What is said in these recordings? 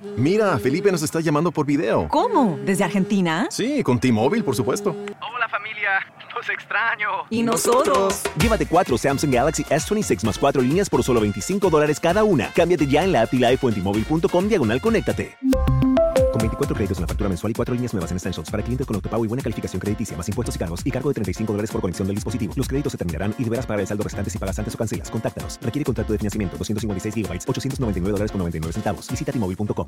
Mira, Felipe nos está llamando por video. ¿Cómo? ¿Desde Argentina? Sí, con T-Mobile, por supuesto. Hola familia, los extraño. ¿Y nosotros? Llévate 4 Samsung Galaxy S26 más 4 líneas por solo $25 cada una. Cámbiate ya en la app T-Life o en T-Mobile.com/conéctate. Con 24 créditos en la factura mensual y 4 líneas nuevas en Essentials para clientes con autopago y buena calificación crediticia, más impuestos y cargos y cargo de $35 por conexión del dispositivo. Los créditos se terminarán y deberás pagar el saldo restante si pagas antes o cancelas. Contáctanos. Requiere contrato de financiamiento. 256 GB, $899.99. Visita T-Mobile.com.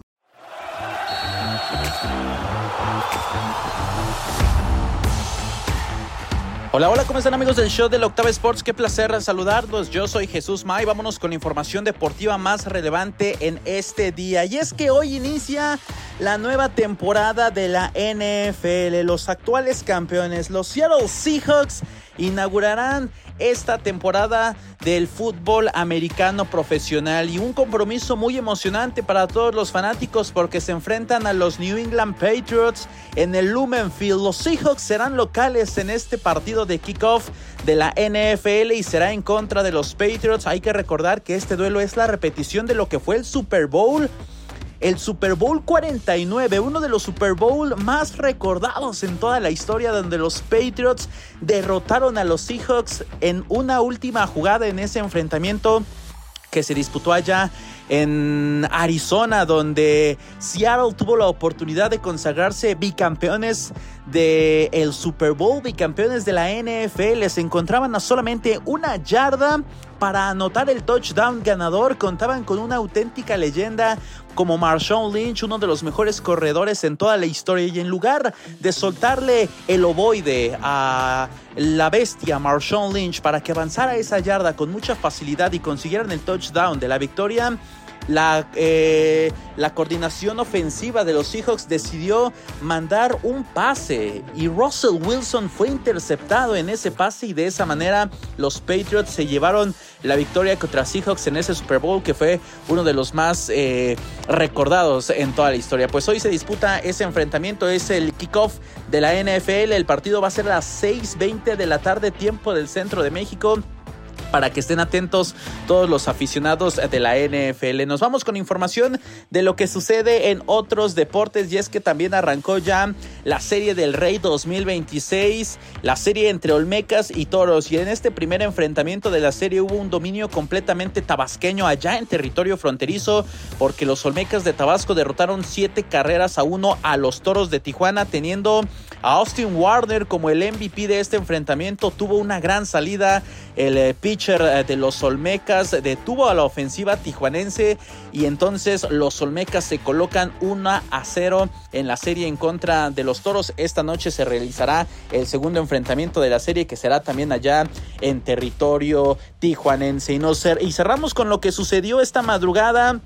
Hola, hola, ¿cómo están amigos del show de la Octava Sports? Qué placer saludarlos. Yo soy Jesús May. Vámonos con la información deportiva más relevante en este día. Y es que hoy inicia la nueva temporada de la NFL. Los actuales campeones, los Seattle Seahawks, inaugurarán esta temporada del fútbol americano profesional y un compromiso muy emocionante para todos los fanáticos porque se enfrentan a los New England Patriots en el Lumen Field. Los Seahawks serán locales en este partido de kickoff de la NFL y será en contra de los Patriots. Hay que recordar que este duelo es la repetición de lo que fue el Super Bowl. El Super Bowl 49, uno de los Super Bowl más recordados en toda la historia, donde los Patriots derrotaron a los Seahawks en una última jugada en ese enfrentamiento que se disputó allá en Arizona, donde Seattle tuvo la oportunidad de consagrarse bicampeones del Super Bowl, bicampeones de la NFL. Se encontraban a solamente una yarda para anotar el touchdown ganador. Contaban con una auténtica leyenda como Marshawn Lynch, uno de los mejores corredores en toda la historia, y en lugar de soltarle el ovoide a la bestia Marshawn Lynch para que avanzara esa yarda con mucha facilidad y consiguieran el touchdown de la victoria, la coordinación ofensiva de los Seahawks decidió mandar un pase y Russell Wilson fue interceptado en ese pase, y de esa manera los Patriots se llevaron la victoria contra Seahawks en ese Super Bowl, que fue uno de los más recordados en toda la historia. Pues hoy se disputa ese enfrentamiento, es el kickoff de la NFL. El partido va a ser a las 6:20 de la tarde, tiempo del centro de México, para que estén atentos todos los aficionados de la NFL. Nos vamos con información de lo que sucede en otros deportes, y es que también arrancó ya la Serie del Rey 2026, la serie entre Olmecas y Toros, y en este primer enfrentamiento de la serie hubo un dominio completamente tabasqueño allá en territorio fronterizo, porque los Olmecas de Tabasco derrotaron 7-1 a los Toros de Tijuana, teniendo a Austin Warner como el MVP de este enfrentamiento. Tuvo una gran salida el pitcher de los Olmecas, detuvo a la ofensiva tijuanense, y entonces los Olmecas se colocan 1-0 en la serie en contra de los Toros. Esta noche se realizará el segundo enfrentamiento de la serie, que será también allá en territorio tijuanense. Y cerramos con lo que sucedió esta madrugada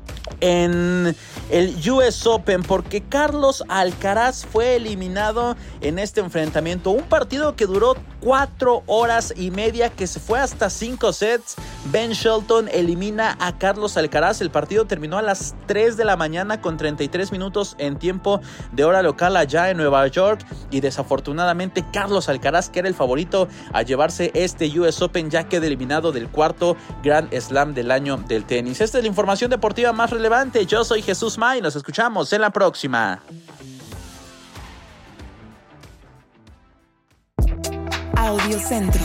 en el US Open, porque Carlos Alcaraz fue eliminado en este enfrentamiento, un partido que duró 4 horas y media, que se fue hasta 5 sets. Ben Shelton elimina a Carlos Alcaraz. El partido terminó a las 3 de la mañana con 33 minutos en tiempo de hora local allá en Nueva York, y desafortunadamente Carlos Alcaraz, que era el favorito a llevarse este US Open, ya queda eliminado del cuarto Grand Slam del año del tenis. Esta es la información deportiva más relevante. Yo soy Jesús May, nos escuchamos en la próxima. Audio Centro.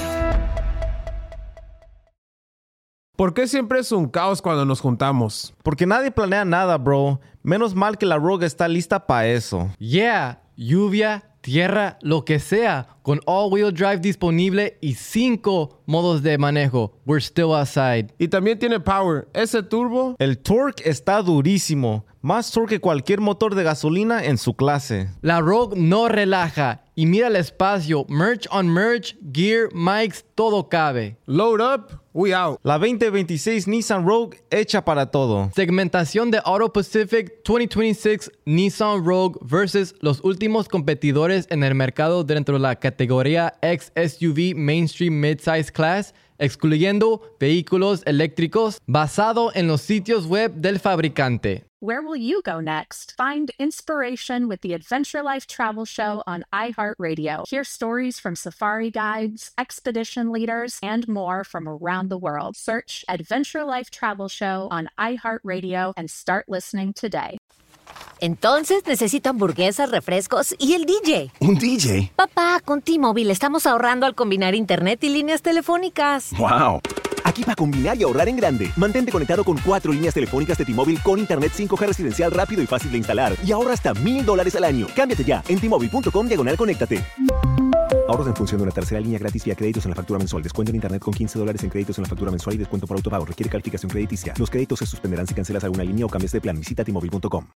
¿Por qué siempre es un caos cuando nos juntamos? Porque nadie planea nada, bro. Menos mal que la Rogue está lista para eso. Yeah, lluvia, tierra, lo que sea. Con all-wheel drive disponible y 5 modos de manejo. We're still outside. Y también tiene power. Ese turbo. El torque está durísimo. Más torque que cualquier motor de gasolina en su clase. La Rogue no relaja. Y mira el espacio. Merch on merch, gear, mics, todo cabe. Load up, we out. La 2026 Nissan Rogue hecha para todo. Segmentación de Auto Pacific 2026 Nissan Rogue versus los últimos competidores en el mercado dentro de la categoría X-SUV Mainstream Midsize Class, excluyendo vehículos eléctricos, basado en los sitios web del fabricante. Where will you go next? Find inspiration with the Adventure Life Travel Show on iHeartRadio. Hear stories from safari guides, expedition leaders, and more from around the world. Search Adventure Life Travel Show on iHeartRadio and start listening today. Entonces necesito hamburguesas, refrescos y el DJ. ¿Un DJ? Papá, con T-Mobile estamos ahorrando al combinar internet y líneas telefónicas. ¡Wow! Aquí para combinar y ahorrar en grande. Mantente conectado con 4 líneas telefónicas de T-Mobile con internet 5G residencial rápido y fácil de instalar. Y ahorra hasta $1,000 al año. Cámbiate ya en T-Mobile.com/conéctate. Ahorros en función de una tercera línea gratis vía créditos en la factura mensual. Descuento en internet con $15 en créditos en la factura mensual y descuento por autopago. Requiere calificación crediticia. Los créditos se suspenderán si cancelas alguna línea o cambias de plan. Visita T-Mobile.com.